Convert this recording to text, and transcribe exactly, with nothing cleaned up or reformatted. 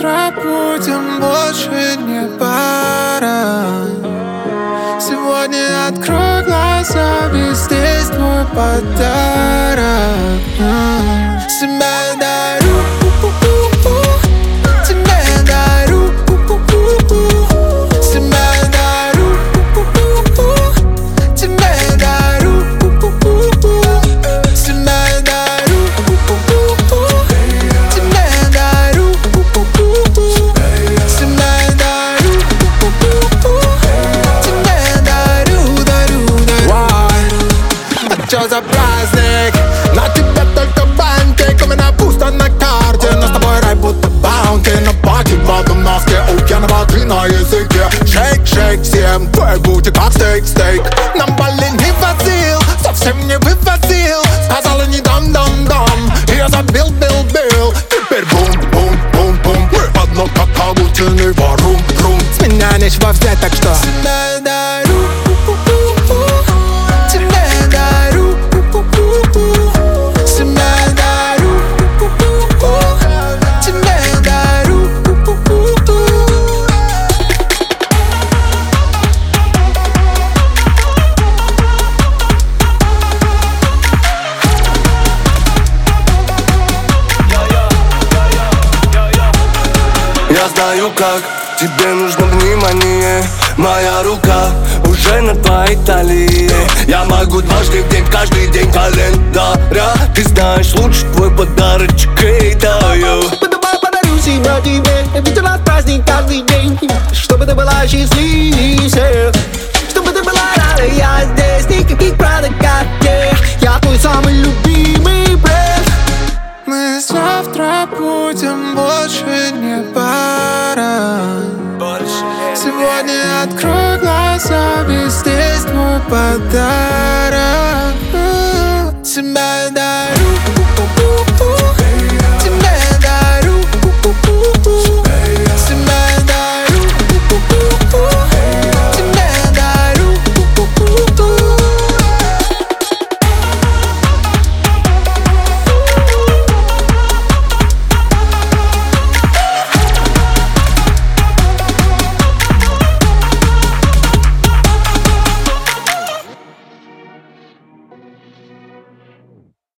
завтра будем больше не пара. Сегодня открой глаза, ведь здесь твой подарок. Себя дарю, тебе дарю, себя дарю, тебе дарю, себя дарю, тебе дарю, себя дарю, тебе дарю, дарю, дарю. А чё за праздник? На тебя только банки, у меня пусто на карте, но с тобой рай будто баунти. На пати в одном носке, у пьяного ты на языке. Шейк, шейк, всем твой бути как стейк, стейк. Нам Бали не возил, совсем не вывозил. Сказала не дам, дам, дам, и я забил, бил, бил. Теперь бум, бум, бум, бум. Мы одно как агутины, варум, рум. С меня нечего взять, так что себя дарю, тебе дарю, себя дарю, тебе дарю. Я знаю, как тебе нужно внимание. Моя рука уже на твоей талии. Я могу дважды в день, каждый день календаря. Ты знаешь, лучше твой подарочек и даю. Подарю себя тебе, ведь у нас праздник каждый день. Чтобы ты была счастливее, чтобы ты была рада, я здесь. Никаких правил, как я. Я твой самый любимый бренд. Мы завтра будем больше не пара. Сегодня открой глаза, ведь здесь твой подарок.